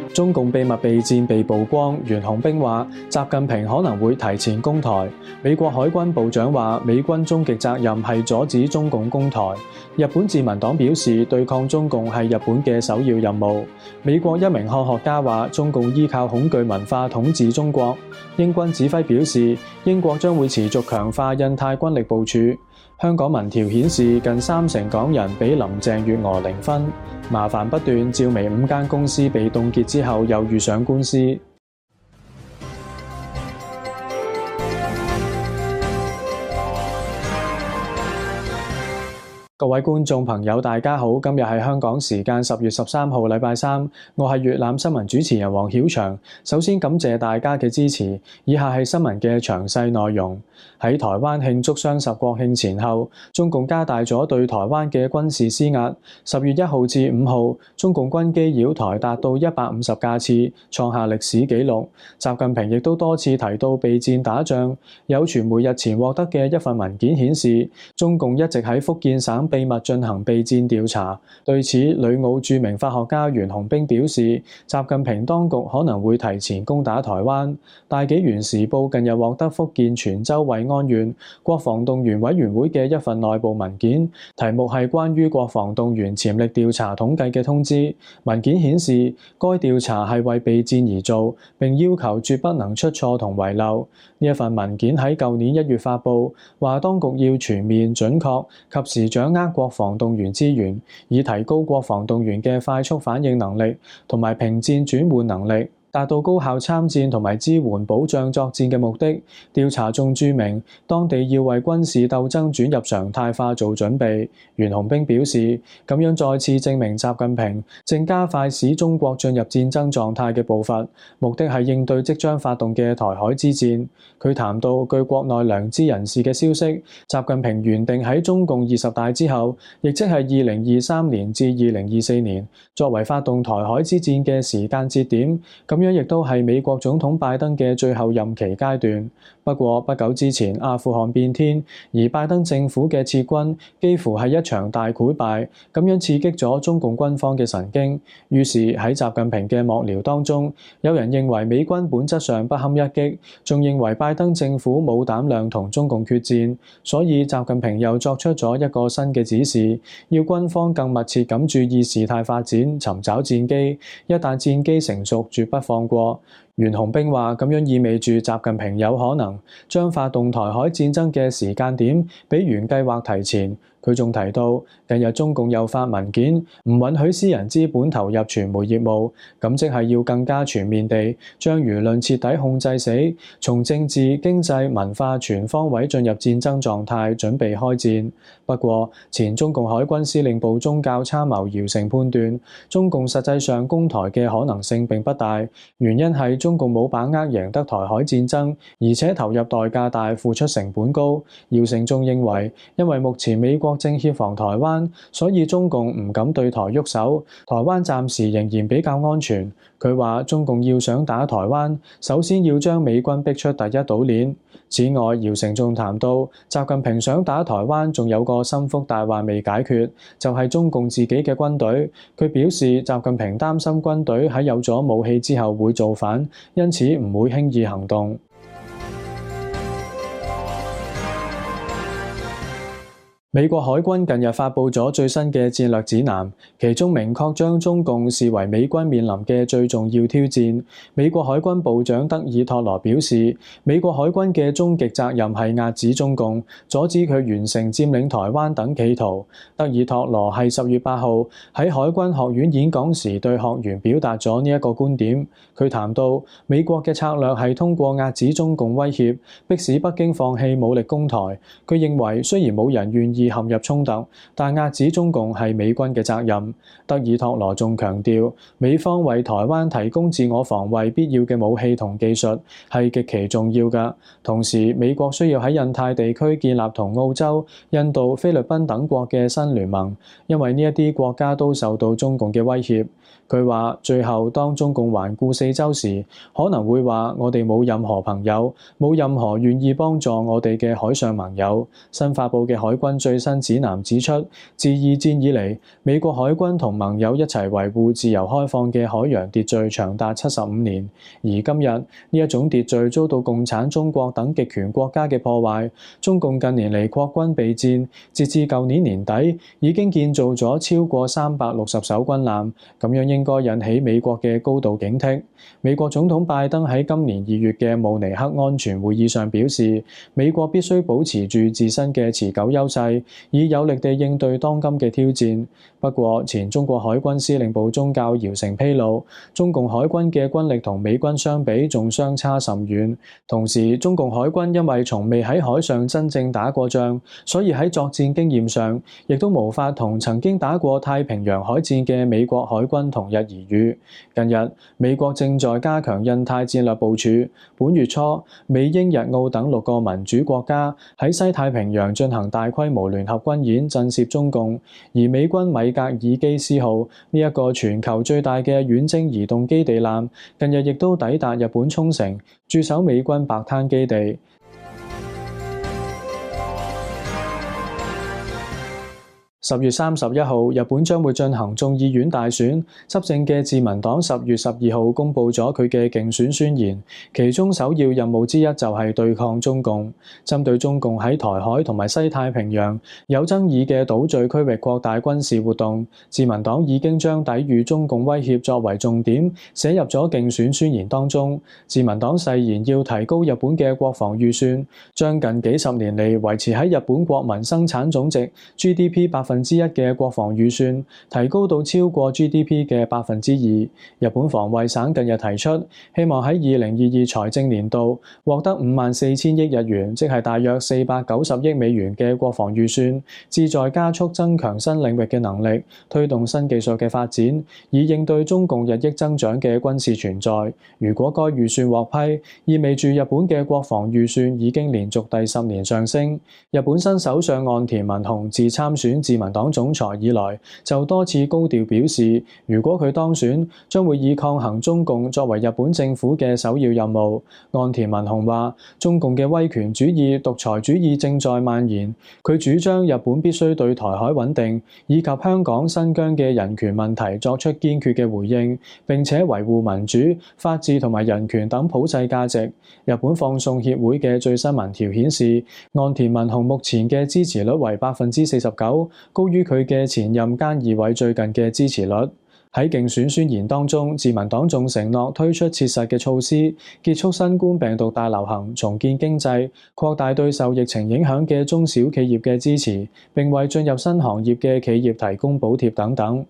中共秘密備戰被曝光，袁洪兵話習近平可能會提前攻台。美國海軍部長話美軍終極責任係阻止中共攻台。日本自民黨表示對抗中共係日本嘅首要任務。美國一名漢學家話中共依靠恐懼文化統治中國。英軍指揮表示英國將會持續強化印太軍力部署。香港民調顯示近30%港人俾林鄭月娥0分。麻煩不斷，趙薇5間公司被凍結之後又遇上官司。各位觀眾朋友大家好，今日係香港時間10月13號禮拜三，我係粵覽新聞主持人黃曉翔。首先感謝大家嘅支持，以下係新聞嘅詳細內容。喺台灣慶祝雙十國慶前後，中共加大咗對台灣嘅軍事施壓。10月1號至5號，中共軍機擾台達到150架次，創下歷史紀錄。習近平亦都多次提到備戰打仗。有傳媒日前獲得嘅一份文件顯示，中共一直喺福建省秘密進行備戰調查。對此，旅澳著名法學家袁洪兵表示，習近平當局可能會提前攻打台灣。大紀元時報近日獲得福建泉州惠安縣國防動員委員會嘅一份內部文件，題目係關於國防動員潛力調查統計嘅通知。文件顯示，該調查係為備戰而做，並要求絕不能出錯同遺漏。呢一份文件喺舊年1月發布，話當局要全面準確及時掌握國防動員資源，以提高國防動員嘅快速反應能力同埋平戰轉換能力，達到高效參戰同埋支援保障作戰嘅目的。調查仲註明，當地要為軍事鬥爭轉入常態化做準備。袁洪兵表示，咁樣再次證明習近平正加快使中國進入戰爭狀態嘅步伐，目的係應對即將發動嘅台海之戰。佢談到，據國內良知人士嘅消息，習近平原定喺中共20大之後，亦即係2023年至2024年，作為發動台海之戰嘅時間節點。咁樣亦都係美國總統拜登嘅最後任期階段。不過不久之前阿富汗變天，而拜登政府嘅撤軍幾乎係一場大潰敗，咁樣刺激咗中共軍方嘅神經。於是喺習近平嘅幕僚當中，有人認為美軍本質上不堪一擊，仲認為拜登政府冇膽量同中共決戰，所以習近平又作出咗一個新嘅指示，要軍方更密切咁注意事態發展，尋找戰機，一旦戰機成熟，絕不放過。袁洪兵話，咁樣意味住習近平有可能將發動台海戰爭嘅時間點比原計劃提前。佢仲提到，近日中共又發文件，唔允許私人資本投入傳媒業務，咁即係要更加全面地將輿論徹底控制死，從政治、經濟、文化全方位進入戰爭狀態，準備開戰。不過，前中共海軍司令部宗教參謀姚成判斷，中共實際上攻台嘅可能性並不大，原因係中共冇把握贏得台海戰爭，而且投入代價大，付出成本高。姚成仲認為，因為目前美國正協防台灣，所以中共唔敢對台喐手，台灣暫時仍然比較安全。佢話中共要想打台灣，首先要將美軍逼出第一島鏈。此外，姚成仲談到，習近平想打台灣仲有個心腹大患未解決，就係中共自己嘅軍隊。佢表示，習近平擔心軍隊喺有咗武器之後會造反，因此唔會輕易行動。美國海軍近日發布咗最新嘅戰略指南，其中明確將中共視為美軍面臨嘅最重要挑戰。美國海軍部長德爾托羅表示，美國海軍嘅終極責任係壓止中共，阻止佢完成佔領台灣等企圖。德爾托羅係10月8號喺海軍學院演講時對學員表達咗呢一個觀點。佢談到，美國嘅策略係通過壓止中共威脅，迫使北京放棄武力攻台。佢認為，雖然冇人願意陷入衝突，但壓止中共係美軍嘅責任。德爾托羅仲強調，美方為台灣提供自我防衛必要嘅武器同技術係極其重要嘅。同時，美國需要喺印太地區建立同澳洲、印度、菲律賓等國嘅新聯盟，因為呢一啲國家都受到中共嘅威脅。佢話，最後當中共環顧四周時，可能會話我哋冇任何朋友，冇任何願意幫助我哋嘅海上盟友。新發布嘅海軍最最新指南指出，自二戰以嚟，美國海軍同盟友一齊維護自由開放嘅海洋秩序長達75年，而今日呢一種秩序遭到共產中國等極權國家嘅破壞。中共近年嚟擴軍備戰，截至舊年年底已經建造咗超過360艘軍艦，咁樣應該引起美國嘅高度警惕。美國總統拜登喺今年2月嘅慕尼黑安全會議上表示，美國必須保持住自身嘅持久優勢，以有力地應對當今嘅挑戰。不過，前中國海軍司令部中校姚成披露，中共海軍嘅軍力同美軍相比仲相差甚遠。同時，中共海軍因為從未喺海上真正打過仗，所以喺作戰經驗上，亦都無法同曾經打過太平洋海戰嘅美國海軍同日而語。近日，美國正在加強印太戰略部署。本月初，美英日澳等6個民主國家喺西太平洋進行大規模聯合軍演，震懾中共。而美軍米格爾基斯號呢一個全球最大嘅遠征移動基地艦，近日亦都抵達日本沖繩，駐守美軍白灘基地。10月31號，日本將會進行眾議院大選。執政嘅自民黨10月12號公佈咗佢嘅競選宣言，其中首要任務之一就係對抗中共。針對中共喺台海同埋西太平洋有爭議嘅島嶼區域擴大軍事活動，自民黨已經將抵禦中共威脅作為重點寫入咗競選宣言當中。自民黨誓言要提高日本嘅國防預算，將近幾十年嚟維持喺日本國民生產總值 GDP 1%嘅國防預算提高到超過 GDP 嘅2%。日本防衛省近日提出，希望喺2022財政年度獲得54,000億日元，即係大約490億美元嘅國防預算，旨在加速增強新領域嘅能力，推動新技術嘅發展，以應對中共日益增長嘅軍事存在。如果該預算獲批，意味住日本嘅國防預算已經連續第10年上升。日本新首相岸田文雄自參選自民黨總裁以來，就多次高調表示，如果佢當選，將會以抗衡中共作為日本政府嘅首要任務。岸田文雄話，中共嘅威權主義、獨裁主義正在蔓延，佢主張日本必須對台海穩定以及香港、新疆嘅人權問題作出堅決嘅回應，並且維護民主、法治同埋人權等普世價值。日本放送協會嘅最新民調顯示，岸田文雄目前嘅支持率為49%，高於佢嘅前任菅義偉最近嘅支持率。喺競選宣言當中，自民黨仲承諾推出切實嘅措施，結束新冠病毒大流行，重建經濟，擴大對受疫情影響嘅中小企業嘅支持，並為進入新行業嘅企業提供補貼等等。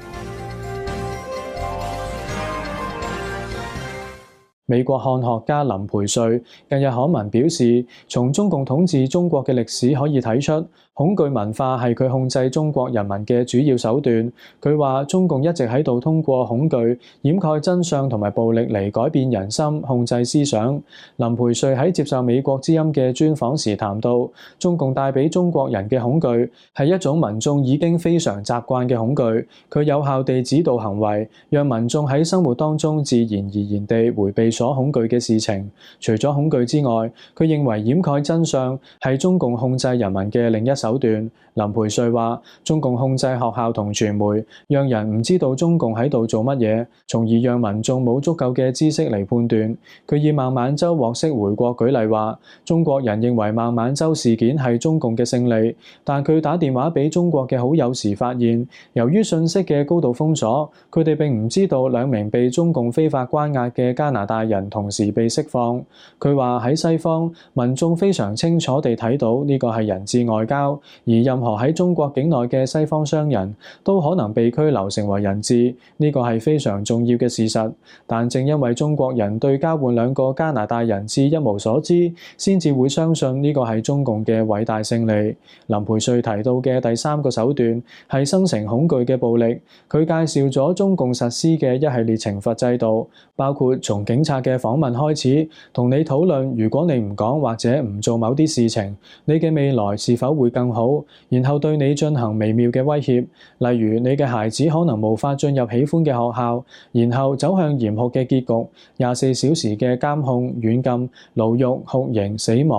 美國漢學家林培瑞近日刊文表示，從中共統治中國嘅歷史可以睇出，恐懼文化係佢控制中國人民嘅主要手段。佢話中共一直喺度通過恐懼掩蓋真相同埋暴力嚟改變人心、控制思想。林培瑞喺接受美國之音嘅專訪時談到，中共帶俾中國人嘅恐懼係一種民眾已經非常習慣嘅恐懼，佢有效地指導行為，讓民眾喺生活當中自然而然地迴避所恐懼嘅事情。除咗恐懼之外，佢認為掩蓋真相係中共控制人民嘅另一手段。林培瑞話，中共控制學校同傳媒，讓人唔知道中共喺度做乜嘢，從而讓民眾冇足夠嘅知識嚟判斷。佢以孟晚舟獲釋回國舉例話，中國人認為孟晚舟事件係中共嘅勝利，但佢打電話俾中國嘅好友時發現，由於信息嘅高度封鎖，佢哋並唔知道2名被中共非法關押嘅加拿大人同時被釋放。佢話喺西方，民眾非常清楚地睇到呢個係人質外交，而任何喺中國境內嘅西方商人都可能被拘留成為人質，呢個係非常重要嘅事實。但正因為中國人對交換2個加拿大人質一無所知，先至會相信呢個係中共嘅偉大勝利。林培瑞提到嘅第3個手段係生成恐懼嘅暴力。佢介紹咗中共實施嘅一系列懲罰制度，包括從警察嘅訪問開始，同你討論如果你唔講或者唔做某啲事情，你嘅未來是否會更好，然後對你進行微妙嘅威脅，例如你嘅孩子可能無法進入喜歡嘅學校，然後走向嚴酷嘅結局，24小時嘅監控、軟禁、牢獄、酷刑、死亡。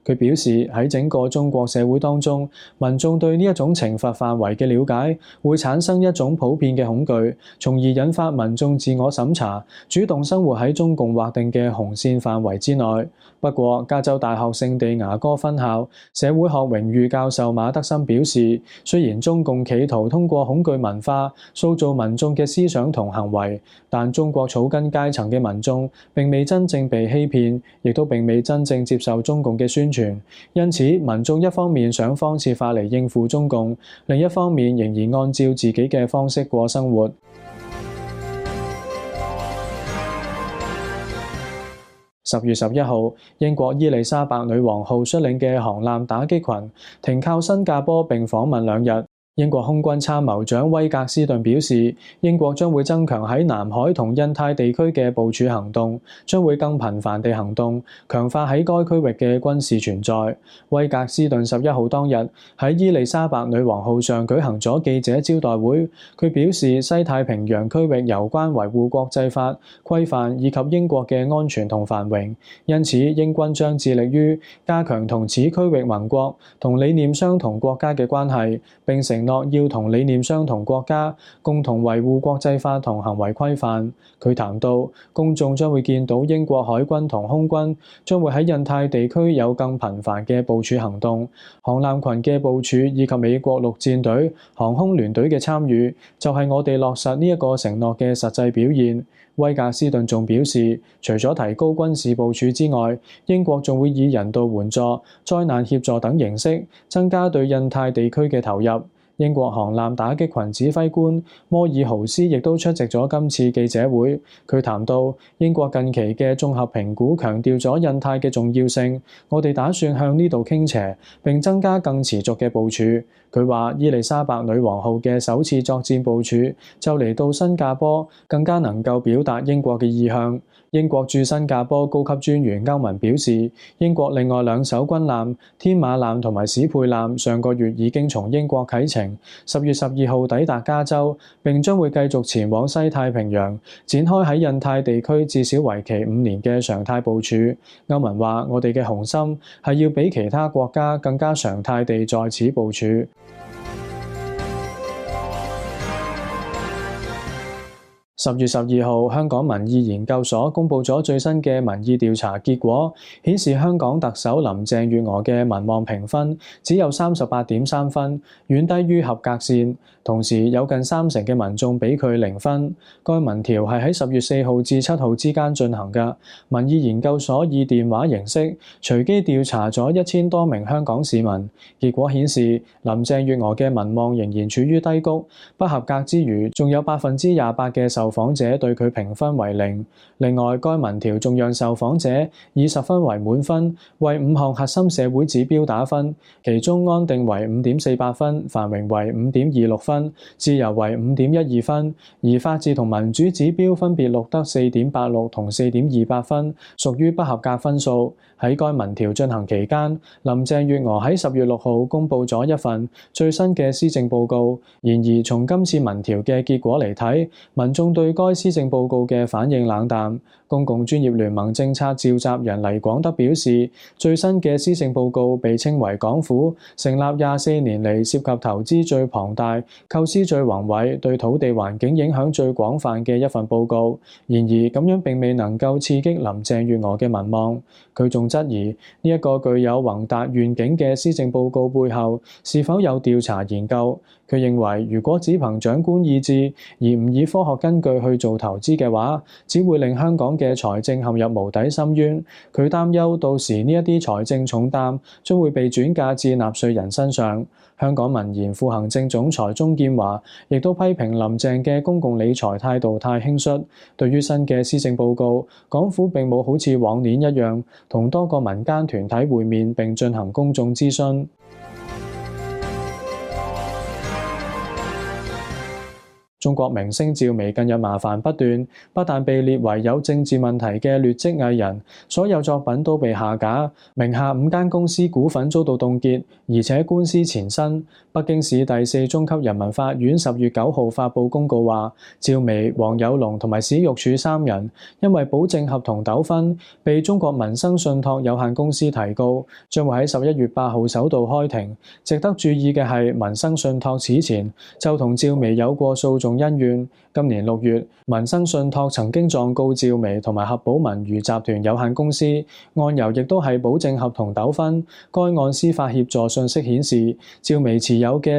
佢表示喺整個中國社會當中，民眾對呢一種懲罰範圍嘅了解，會產生一種普遍嘅恐懼，從而引發民眾自我審查，主動生活喺中共劃定嘅紅線範圍之內。不過，加州大學聖地牙哥分校社會學榮譽教授馬德森表示，雖然中共企圖通過恐懼文化塑造民眾嘅思想同行為，但中國草根階層嘅民眾並未真正被欺騙，亦都並未真正接受中共嘅宣傳。因此，民眾一方面想方設法嚟應付中共，另一方面仍然按照自己嘅方式過生活。10月11號，英國伊麗莎白女王號率領嘅航艦打擊群停靠新加坡並訪問2日。英國空軍參謀長威格斯頓表示，英國將會增強喺南海同印太地區嘅部署行動，將會更頻繁地行動，強化喺該區域嘅軍事存在。威格斯頓11號當日喺伊麗莎白女王號上舉行咗記者招待會，佢表示西太平洋區域攸關維護國際法規範以及英國嘅安全同繁榮，因此英軍將致力於加強同此區域盟國同理念相同國家嘅關係，並承諾要同理念相同國家共同維護國際法同行為規範。佢談到，公眾將會見到英國海軍同空軍將會喺印太地區有更頻繁嘅部署行動，航艦群嘅部署以及美國陸戰隊、航空聯隊嘅參與，就係我哋落實呢一個承諾嘅實際表現。威格斯頓仲表示，除咗提高軍事部署之外，英國仲會以人道援助、災難協助等形式增加對印太地區嘅投入。英國航艦打擊群指揮官摩爾豪斯亦都出席咗今次記者會。佢談到，英國近期嘅綜合評估強調咗印太嘅重要性，我哋打算向呢度傾斜，並增加更持續嘅部署。佢話，伊麗莎白女王號嘅首次作戰部署就嚟到新加坡，更加能夠表達英國嘅意向。英國駐新加坡高級專員歐文表示，英國另外2艘軍艦天馬艦同埋史佩艦上個月已經從英國啟程，10月12號抵達加州，並將會繼續前往西太平洋，展開喺印太地區至少為期5年嘅常態部署。歐文話，我哋嘅雄心係要比其他國家更加常態地在此部署。10月12號，香港民意研究所公佈咗最新嘅民意調查結果，顯示香港特首林鄭月娥嘅民望評分只有38.3分，遠低於合格線。同時有近30%嘅民眾俾佢0分。該民調係喺10月4號至7號之間進行嘅。民意研究所以電話形式隨機調查咗1000多名香港市民，結果顯示林鄭月娥嘅民望仍然處於低谷，不合格之餘，仲有28%嘅受訪者對佢評分為0。另外，該民調仲讓受訪者以10分為滿分，為5項核心社會指標打分，其中安定為5.48分，繁榮為5.26分，自由為5.12分，而法治同民主指標分別錄得4.86同4.28分，屬於不合格分數。喺該民調進行期間，林鄭月娥喺10月6號公佈咗一份最新嘅施政報告。然而，從今次民調嘅結果嚟睇，民眾對該施政報告嘅反應冷淡。公共專業聯盟政策召集人黎廣德表示，最新嘅施政報告被稱為港府成立24年嚟涉及投資最龐大、構思最宏偉、對土地環境影響最廣泛嘅一份報告。然而，咁樣並未能夠刺激林鄭月娥嘅民望。佢仲質疑呢一個具有宏大願景嘅施政報告背後是否有調查研究。佢認為，如果只憑長官意志而唔以科學根據去做投資嘅話，只會令香港嘅財政陷入無底深淵。佢擔憂到時呢一啲財政重擔將會被轉嫁至納稅人身上。香港民研副行政總裁鍾建華亦都批評林鄭嘅公共理財態度太輕率。對於新嘅施政報告，港府並冇好似往年一樣同多個民間團體會面並進行公眾諮詢。 中國明星趙薇近日麻煩不斷，不但被列為有政治問題嘅劣跡藝人，所有作品都被下架，名下5間公司股份遭到凍結，而且官司纏身。北京市第4中級人民法院10月9號發布公告話，趙薇、黃有龍同埋史玉柱3人因為保證合同糾紛，被中國民生信託有限公司提告，將會喺11月8號首度開庭。值得注意嘅係，民生信託此前就同趙薇有過訴訟恩怨。今年6月，民生信託曾經狀告趙薇同埋合寶文娛集團有限公司，案由亦都係保證合同糾紛。該案司法協助信息顯示，趙薇持有嘅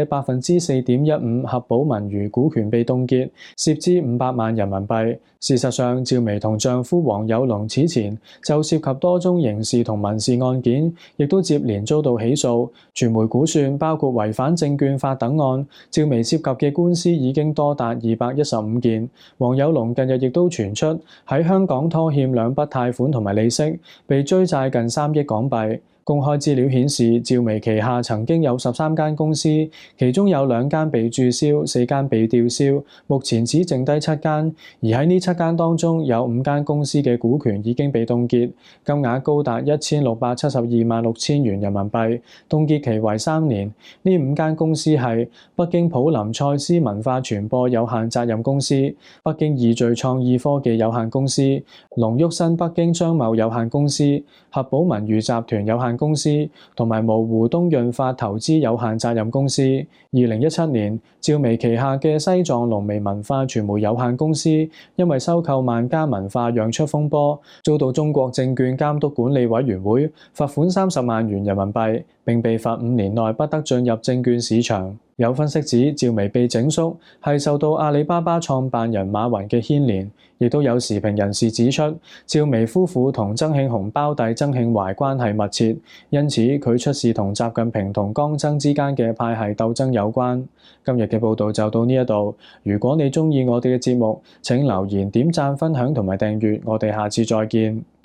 4.15%合寶文娛股權被凍結，涉資500萬人民幣。事實上，趙薇同丈夫黃有龍此前就涉及多宗刑事同民事案件，亦都接連遭到起訴。傳媒估算，包括違反證券法等案，趙薇涉及嘅官司已經多達215件。黃有龍近日亦都傳出喺香港拖欠2筆貸款同埋利息，被追債近3億港幣。公開資料顯示，趙薇旗下曾經有13間公司，其中有2間被註銷，4間被吊銷，目前只剩低7間。而喺呢7間當中，有5間公司嘅股權已經被凍結，金額高達1672萬6千元人民幣，凍結期為3年。呢5間公司係北京普林賽斯文化傳播有限責任公司、北京易聚創意科技有限公司、龍沃新北京商貿有限公司、合寶文娛集團有限公司同埋蕪湖東潤發投資有限責任公司。2017年，趙薇旗下嘅西藏龍微文化傳媒有限公司因為收購萬家文化釀出風波，遭到中國證券監督管理委員會罰款30萬元人民幣，並被罰5年內不得進入證券市場。有分析指，趙薇被整肅係受到阿里巴巴創辦人馬雲嘅牽連，亦都有時評人士指出，趙薇夫婦同曾慶紅胞弟曾慶懷關係密切，因此佢出事同習近平同江曾之間嘅派系鬥爭有關。今日嘅報導就到呢一度，如果你鍾意我哋嘅節目，請留言、點讚、分享同埋訂閱，我哋下次再見。